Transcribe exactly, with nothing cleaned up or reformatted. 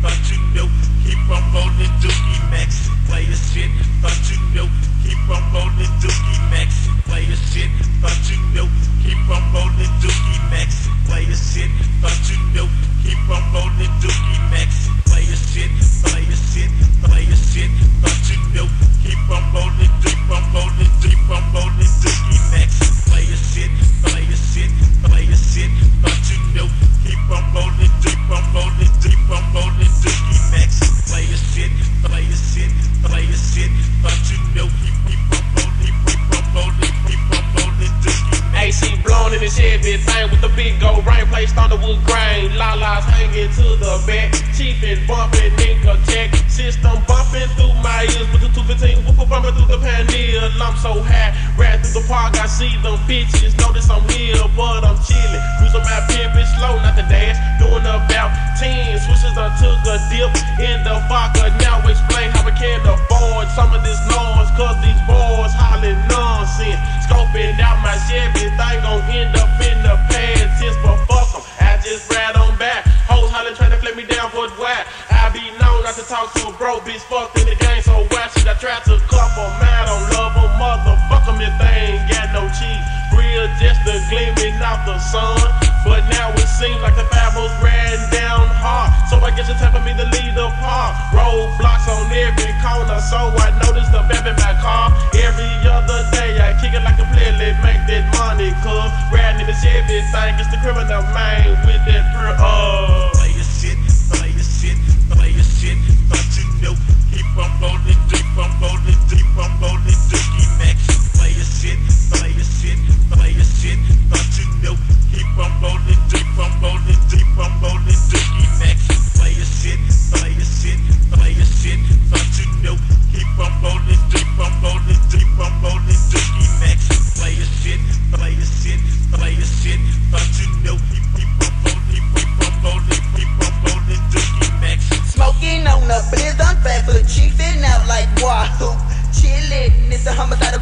thought you knew. Keep on rolling Dookie Max, player shit, thought you knew. Keep on rolling Dookie Max, player shit, thought you knew. Keep on rolling Dookie Max, player shit, thought you knew. Keep on rolling Dookie Max, player shit, player shit, player shit, thought you knew. Keep on rolling, keep on rolling, keep on rolling Dookie Max, player shit, player shit, player shit, thought you knew. Keep on rolling, keep on rolling, keep on rolling Dookie Max, player shit, player shit, player shit, thought you knew. Keep on rolling, keep on rolling, keep on rolling Dookie Max. A C blown in his head, big thing with the big gold rain placed on the wood grain. La-las hanging to the back, chiefin' bumping in tech. System bumping through my ears with the two fifteen whoop bumping through the panel. I'm so high, ran through the park, I see them bitches. Notice I'm here, but I'm chillin'. Cruising my pivot slow, not the dash. Doing about ten switches, I took a dip in the vodka. Now explain how we can afford some of this noise, cause these boys hollering nonsense. Scoping out my Chevy, thing gon' end up in the past tense, but fuck 'em, I just rat on back. Hoes hollering, trying to flip me down for why. I be known not to talk to a bro, bitch fucked in the game, so why should I try to cuff 'em? I don't love 'em, motherfuck 'em if they ain't got no cheese. Real just a gleaming off the sun, but now it seems like the five was riding down hard. So I guess it's time for me to lead the park. Roadblocks on every corner, so I noticed the bap in my car. Every other day I kick it like a player, let make that money, cuz riding in the Chevy thing, it's the criminal man with that pure uh player shit, player shit, player shit, thought you knew. Keep on rolling, keep on rolling, keep on rolling Dookie Max, player shit, player shit, player shit, thought you knew. Keep on rolling, keep on rolling, keep on rolling Dookie Max, player shit, player shit, player shit, thought you knew. Keep on rolling, keep on rolling, keep on rolling Dookie Max, player shit, player shit, player shit, thought you knew. Keep on rolling, keep on rolling, keep on rolling Dookie Max. Smoking on the blizzard, back for chiefin' out like wahoo. Chillin', it's a homicidal